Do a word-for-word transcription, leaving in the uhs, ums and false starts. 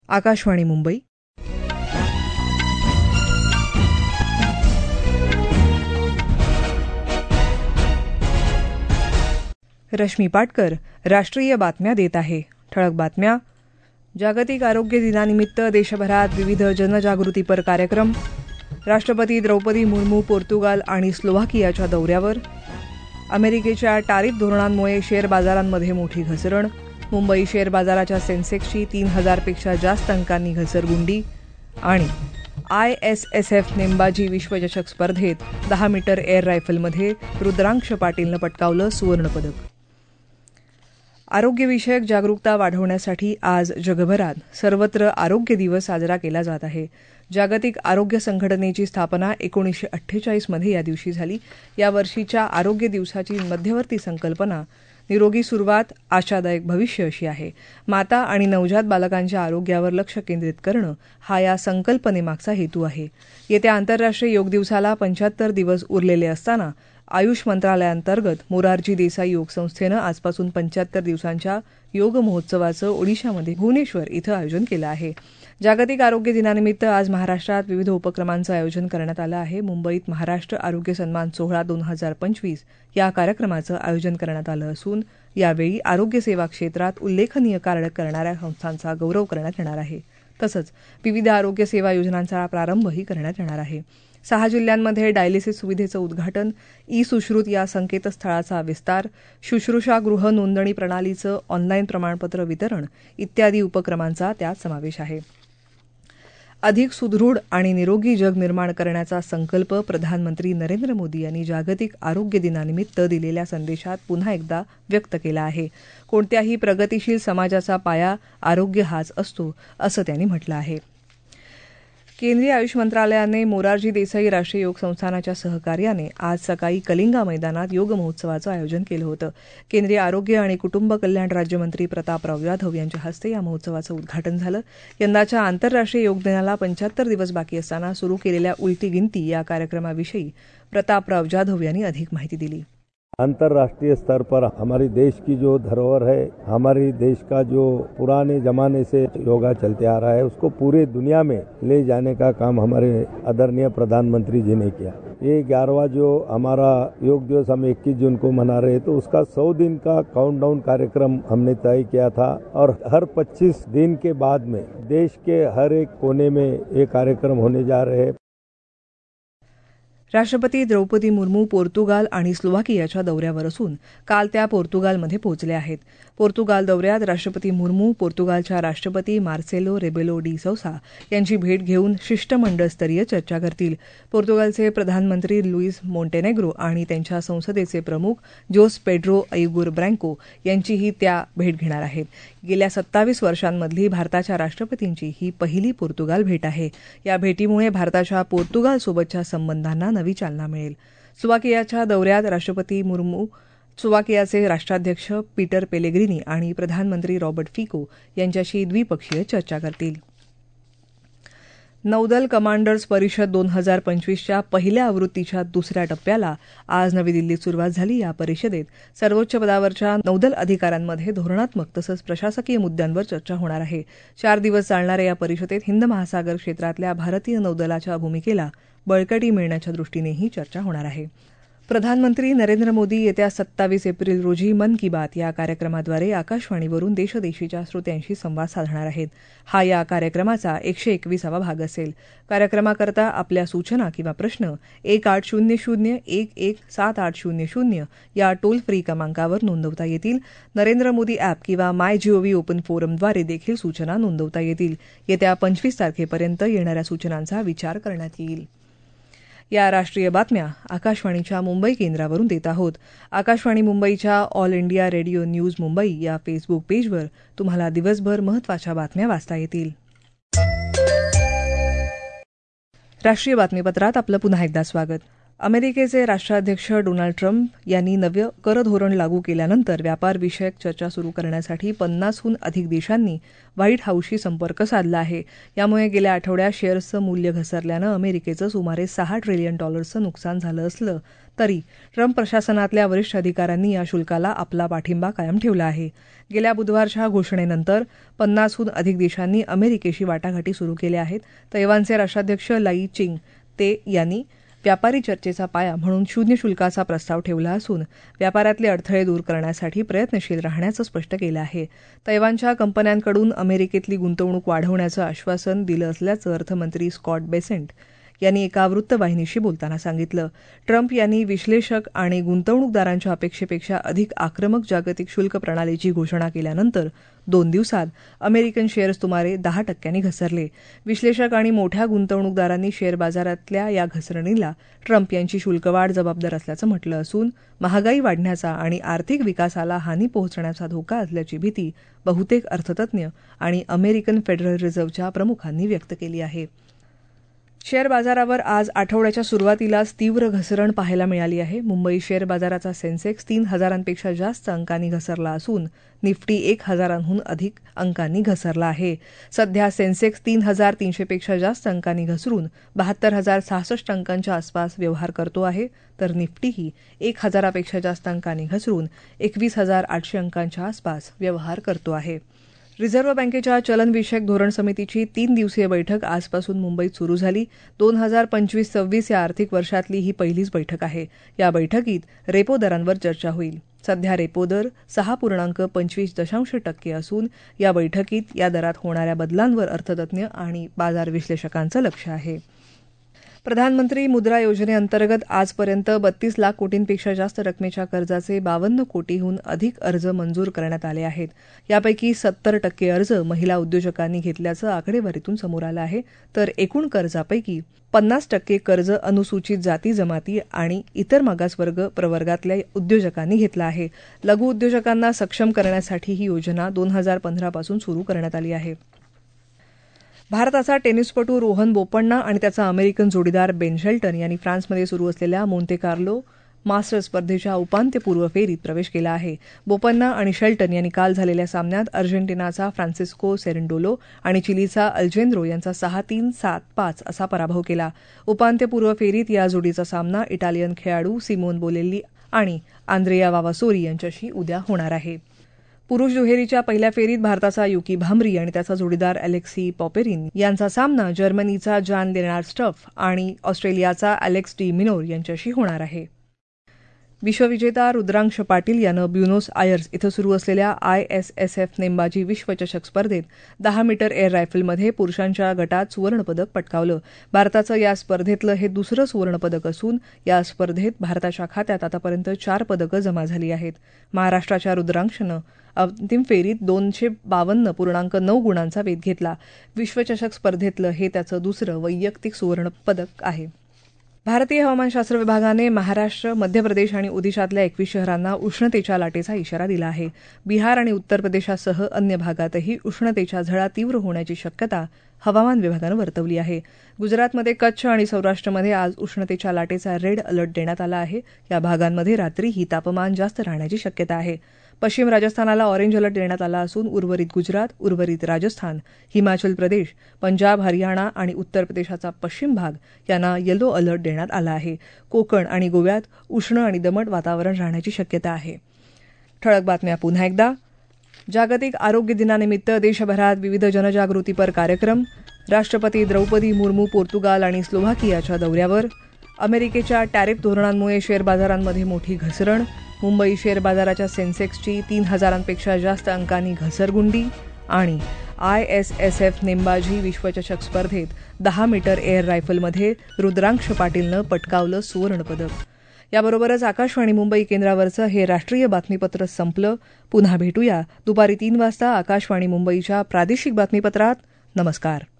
आकाशवाणी मुंबई. रश्मी पाटकर राष्ट्रीय बातम्या देत आहे. ठळक बातम्या. जागतिक आरोग्य दिनानिमित्त देशभरात विविध जनजागृतीपर कार्यक्रम. राष्ट्रपती द्रौपदी मुर्मू पोर्तुगाल आणि स्लोव्हाकियाच्या दौऱ्यावर. अमेरिकेच्या टॅरिफ धोरणांमुळे शेअर बाजारांमध्ये मोठी घसरण. मुंबई शेअर बाजाराच्या सेन्सेक्सची तीन हजारपेक्षा जास्त अंकांनी घसरगुंडी. आणि आय एस एस एफ नेमबाजी विश्वचषक स्पर्धेत दहा मीटर एअर रायफलमध्ये रुद्रांक्ष पाटीलनं पटकावलं सुवर्णपदक. आरोग्यविषयक जागरूकता वाढवण्यासाठी आज जगभरात सर्वत्र आरोग्य दिवस साजरा केला जात आहे. जागतिक आरोग्य संघटनेची स्थापना एकोणीसशे अठ्ठेचाळीसमध्ये या दिवशी झाली. या वर्षीच्या आरोग्य दिवसाची मध्यवर्ती संकल्पना निरोगी सुरुवात, आशादायक भविष्य अशी आहे. माता आणि नवजात बालकांच्या आरोग्यावर लक्ष केंद्रित करणं हा या संकल्पनेमागचा हेतू आहे. येत्या आंतरराष्ट्रीय योग दिवसाला पंच्याहत्तर दिवस उरलेले असताना आयुष मंत्रालयाअंतर्गत मोरारजी देसाई योग संस्थेनं आजपासून पंच्याहत्तर दिवसांच्या योग महोत्सवाचं ओडिशामध्ये भुवनेश्वर इथं आयोजन केलं आहे. जागतिक आरोग्य दिनानिमित्त आज महाराष्ट्रात विविध उपक्रमांचं आयोजन करण्यात आलं आहे. मुंबईत महाराष्ट्र आरोग्य सन्मान सोहळा दोन हजार पंचवीस या कार्यक्रमाचं आयोजन करण्यात आलं असून यावेळी आरोग्य सेवा क्षेत्रात उल्लेखनीय कार्य करणाऱ्या संस्थांचा गौरव करण्यात येणार आहे. तसंच विविध आरोग्य सेवा योजनांचा प्रारंभही करण्यात येणार आहे. सहा जिल्ह्यांमध्ये डायलिसिस सुविधेचं उद्घाटन, ई सुश्रुत या संकेतस्थळाचा विस्तार, शुश्रूषागृह नोंदणी प्रणालीचं ऑनलाईन प्रमाणपत्र वितरण इत्यादी उपक्रमांचा त्यात समावेश आहे. अधिक सुदृढ आणि निरोगी जग निर्माण करण्याचा संकल्प प्रधानमंत्री नरेंद्र मोदी यांनी जागतिक आरोग्य दिनानिमित्त दिलेल्या संदेशात पुन्हा एकदा व्यक्त केला आहे. कोणत्याही प्रगतीशील समाजाचा पाया आरोग्य हाच असतो, असं त्यांनी म्हटलं आहे. केंद्रीय आयुष मंत्रालयाने मोरारजी देसाई राष्ट्रीय योग संस्थानाच्या सहकार्याने आज सकाळी कलिंगा मैदानात योग महोत्सवाचं आयोजन केलं होतं. केंद्रीय आरोग्य आणि कुटुंब कल्याण राज्यमंत्री प्रतापराव जाधव यांच्या हस्ते या महोत्सवाचं उद्घाटन झालं. यंदाच्या आंतरराष्ट्रीय योग दिनाला पंच्याहत्तर दिवस बाकी असताना सुरू केलेल्या उलटी गिनती या कार्यक्रमाविषयी प्रतापराव जाधव यांनी अधिक माहिती दिली. अंतर्राष्ट्रीय स्तर पर हमारी देश की जो धरोहर है, हमारी देश का जो पुराने जमाने से योगा चलते आ रहा है, उसको पूरे दुनिया में ले जाने का काम हमारे आदरणीय प्रधानमंत्री जी ने किया. ये ग्यारहवां जो हमारा योग दिवस हम इक्कीस जून को मना रहे तो उसका सौ दिन का काउंटडाउन कार्यक्रम हमने तय किया था और हर पच्चीस दिन के बाद में देश के हर एक कोने में ये कार्यक्रम होने जा रहे हैं. राष्ट्रपती द्रौपदी मुर्मू पोर्तुगाल आणि स्लोव्हाकियाच्या दौऱ्यावर असून काल त्या पोर्तुगालमध्ये पोहोचल्या आहेत. पोर्तुगाल दौऱ्यात राष्ट्रपती मुर्मू पोर्तुगालच्या राष्ट्रपती मार्सेलो रेबेलो डी सौसा यांची भेट घेऊन शिष्टमंडळस्तरीय चर्चा करतील. पोर्तुगालचे प्रधानमंत्री लुईस मोंटेनेग्रो आणि त्यांच्या संसदेचे प्रमुख जोस पेड्रो अयुगुर ब्रँको यांचीही त्या भेट घेणार आहेत. गेल्या सत्तावीस वर्षांमधली भारताच्या राष्ट्रपतींची ही पहिली पोर्तुगाल भेट आहे. या भेटीमुळे भारताच्या पोर्तुगालसोबतच्या संबंधांना नवी चालना मिळेल. स्लोव्हाकियाच्या दौऱ्यात राष्ट्रपती मुर्मू स्लोव्हाकियाचे राष्ट्राध्यक्ष पीटर पेलेग्रिनी आणि प्रधानमंत्री रॉबर्ट फिको यांच्याशी द्विपक्षीय चर्चा करतील. नौदल कमांडर्स परिषद दोन हजार पंचवीसच्या पहिल्या आवृत्तीच्या दुसऱ्या टप्प्याला आज नवी दिल्लीत सुरुवात झाली. या परिषदेत सर्वोच्च पदावरच्या नौदल अधिकाऱ्यांमध्ये धोरणात्मक तसंच प्रशासकीय मुद्द्यांवर चर्चा होणार आहे. चार दिवस चालणाऱ्या या परिषदेत हिंद महासागर क्षेत्रातल्या भारतीय नौदलाच्या भूमिकेला बळकटी मिळण्याच्या दृष्टीनेही चर्चा होणार आहे. प्रधानमंत्री नरेंद्र मोदी येत्या सत्तावीस एप्रिल रोजी मन की बात या कार्यक्रमाद्वारे आकाशवाणीवरून देशदेशीच्या श्रोत्यांशी संवाद साधणार आहेत. हा या कार्यक्रमाचा एकशे एकविसावा भाग असेल. कार्यक्रमाकरता आपल्या सूचना किंवा प्रश्न एक आठ शून्य शून्य एक एक सात आठ शून्य शून्य या टोल फ्री क्रमांकावर नोंदवता येतील. नरेंद्र मोदी अॅप किंवा माय जीओव्ही ओपन फोरमद्वारे देखील सूचना नोंदवता येतील. येत्या पंचवीस तारखेपर्यंत येणाऱ्या सूचनांचा विचार करण्यात येईल. या राष्ट्रीय बातम्या आकाशवाणीच्या मुंबई केंद्रावरून देत आहोत. आकाशवाणी मुंबईच्या all India radio news Mumbai या फेसबुक पेजवर तुम्हाला दिवसभर महत्त्वाच्या बातम्या वाचता येतील. राष्ट्रीय बातमीपत्रात आपलं पुन्हा एकदा स्वागत. अमेरिकेचे राष्ट्राध्यक्ष डोनाल्ड ट्रम्प यांनी नवं कर धोरण लागू केल्यानंतर व्यापारविषयक चर्चा सुरू करण्यासाठी पन्नासहून अधिक देशांनी व्हाईट हाऊसशी संपर्क साधला आहे. यामुळे गेल्या आठवड्यात शेअर्सचं मूल्य घसरल्यानं अमेरिकेचं सुमारे सहा ट्रिलियन डॉलर्सचं नुकसान झालं असलं तरी ट्रम्प प्रशासनातल्या वरिष्ठ अधिकाऱ्यांनी या शुल्काला आपला पाठिंबा कायम ठेवला आहे. गेल्या बुधवारच्या घोषणेनंतर पन्नासहून अधिक देशांनी अमेरिकेशी वाटाघाटी सुरू केल्या आहेत. तैवानचे राष्ट्राध्यक्ष लाई चिंग ते यांनी व्यापारी चर्चेचा पाया म्हणून शून्य शुल्काचा प्रस्ताव ठेवला असून व्यापारातले अडथळे दूर करण्यासाठी प्रयत्नशील राहण्याचं स्पष्ट केलं आहे. तैवानच्या कंपन्यांकडून अमेरिकेतली गुंतवणूक वाढवण्याचं आश्वासन दिलं असल्याचं अर्थमंत्री स्कॉट बेसेंट यांनी एका वृत्तवाहिनीशी बोलताना सांगितलं. ट्रम्प यांनी विश्लेषक आणि गुंतवणूकदारांच्या अपेक्षेपेक्षा अधिक आक्रमक जागतिक शुल्क प्रणालीची घोषणा केल्यानंतर दोन दिवसात अमेरिकन शेअर्स सुमारे दहा टक्क्यांनी घसरले. विश्लेषक आणि मोठ्या गुंतवणूकदारांनी शेअर बाजारातल्या या घसरणीला ट्रम्प यांची शुल्कवाढ जबाबदार असल्याचं म्हटलं असून महागाई वाढण्याचा आणि आर्थिक विकासाला हानी पोहोचण्याचा धोका असल्याची भीती बहुतेक अर्थतज्ञ आणि अमेरिकन फेडरल रिझर्व्हच्या प्रमुखांनी व्यक्त केली आहे. शेअर बाजारावर आज आठवड्याच्या सुरुवातीलाच तीव्र घसरण पाहायला मिळाली आहे. मुंबई शेअर बाजाराचा सेन्सेक्स तीन हजारांपेक्षा जास्त अंकांनी घसरला असून निफ्टी एक हजारांहून अधिक अंकांनी घसरला आहे. सध्या सेन्सेक्स तीन हजार तीनशेपेक्षा जास्त अंकांनी घसरून बहात्तर हजार सहासष्ट अंकांच्या आसपास व्यवहार करतो आहे, तर निफ्टीही एक हजारापेक्षा जास्त अंकांनी घसरून एकवीस हजार आठशे अंकांच्या आसपास व्यवहार करतो आहे. रिझर्व्ह बँकेच्या चलनविषयक धोरण समितीची तीन दिवसीय बैठक आजपासून मुंबईत सुरू झाली. दोन हजार पंचवीस सव्वीस या आर्थिक वर्षातली ही पहिलीच बैठक आहे. या बैठकीत रेपो दरांवर चर्चा होईल. सध्या रेपो दर सहा पूर्णांक पंचवीस दशांश टक्के असून या बैठकीत या दरात होणाऱ्या बदलांवर अर्थतज्ञ आणि बाजार विश्लेषकांचं लक्ष आहे. प्रधानमंत्री मुद्रा योजनेअंतर्गत आजपर्यंत बत्तीस लाख कोटींपेक्षा जास्त रकमेच्या कर्जाचे बावन्न कोटीहून अधिक अर्ज मंजूर करण्यात आले आहेत. यापैकी सत्तर टक्के अर्ज महिला उद्योजकांनी घेतल्याचं आकडेवारीतून समोर आलं आहे, तर एकूण कर्जापैकी पन्नास टक्के कर्ज अनुसूचित जाती जमाती आणि इतर मागासवर्ग प्रवर्गातल्या उद्योजकांनी घेतलं आहे. लघु उद्योजकांना सक्षम करण्यासाठी ही योजना दोन हजार पंधरा पासून सुरू करण्यात आली आहे. भारताचा टेनिसपटू रोहन बोपण्णा आणि त्याचा अमेरिकन जोडीदार बेन शेल्टन यांनी फ्रान्समध्ये सुरू असलेल्या मोंटे कार्लो मास्टर्स स्पर्धेच्या उपांत्यपूर्व फेरीत प्रवेश केला आहे. बोपण्णा आणि शेल्टन यांनी काल झालेल्या सामन्यात अर्जेंटिनाचा फ्रान्सिस्को सेरेंडोलो आणि चिलीचा अल्जेंद्रो यांचा सहा तीन सात पाच असा पराभव केला. उपांत्यपूर्व फेरीत या जोडीचा सामना इटालियन खेळाडू सिमोन बोलेल्ली आणि आंद्रेया वावासोरी यांच्याशी उद्या होणार आहे. पुरुष दुहेरीच्या पहिल्या फेरीत भारताचा युकी भांबरी आणि त्याचा जोडीदार अलेक्सी पॉपेरिन यांचा सामना जर्मनीचा जान लेनार्ड स्टफ आणि ऑस्ट्रेलियाचा अलेक्स डी मिनोर यांच्याशी होणार आहे. विश्वविजेता रुद्रांश पाटील यानं ब्युनोस आयर्स इथं सुरू असलेल्या आय एस एस एफ नेमबाजी विश्वचषक स्पर्धेत दहा मीटर एअर रायफलमध्ये पुरुषांच्या गटात सुवर्णपदक पटकावलं. भारताचं या स्पर्धेतलं हे दुसरं सुवर्णपदक असून या स्पर्धेत भारताच्या खात्यात आतापर्यंत चार पदकं जमा झाली आहेत. महाराष्ट्राच्या रुद्रांशनं अंतिम फेरीत दोनशे बावन्न पूर्णांक नऊ गुणांचा वेध घेतला. विश्वचषक स्पर्धेतलं हे त्याचं दुसरं वैयक्तिक सुवर्णपदक आहे. भारतीय हवामानशास्त्र विभागाने महाराष्ट्र, मध्य प्रदेश आणि ओदिशातल्या एकवीस शहरांना उष्णतेच्या लाटेचा इशारा दिला आहे. बिहार आणि उत्तर प्रदेशासह अन्य भागातही उष्णतेच्या झळा तीव्र होण्याची शक्यता हवामान विभागानं वर्तवली आहे. गुजरातमध्ये कच्छ आणि सौराष्ट्रमध्ये आज उष्णतेच्या लाटेचा रेड अलर्ट देण्यात आला आहे. या भागांमध्ये रात्रीही तापमान जास्त राहण्याची शक्यता आहे. पश्चिम राजस्थानाला ऑरेंज अलर्ट देण्यात आला असून उर्वरित गुजरात, उर्वरित राजस्थान, हिमाचल प्रदेश, पंजाब, हरियाणा आणि उत्तर प्रदेशाचा पश्चिम भाग यांना येलो अलर्ट देण्यात आला आहे. कोकण आणि गोव्यात उष्ण आणि दमट वातावरण राहण्याची शक्यता आहे. ठळक बातम्या पुन्हा एकदा. जागतिक आरोग्य दिनानिमित्त देशभरात विविध जनजागृतीपर कार्यक्रम. राष्ट्रपती द्रौपदी मुर्मू पोर्तुगाल आणि स्लोव्हाकियाच्या दौऱ्यावर. अमेरिकेच्या टॅरिफ धोरणांमुळे शेअर बाजारांमध्ये मोठी घसरण. मुंबई शेअर बाजाराच्या सेन्सेक्सची तीन हजारांपेक्षा जास्त अंकांनी घसरगुंडी. आणि आय एस एस एफ नेमबाजी विश्वचषक स्पर्धेत दहा मीटर एअर रायफलमध्ये रुद्रांश पाटीलनं पटकावलं सुवर्णपदक. याबरोबरच आकाशवाणी मुंबई केंद्रावरचं हे राष्ट्रीय बातमीपत्र संपलं. पुन्हा भेटूया दुपारी तीन वाजता आकाशवाणी मुंबईच्या प्रादेशिक बातमीपत्रात. नमस्कार.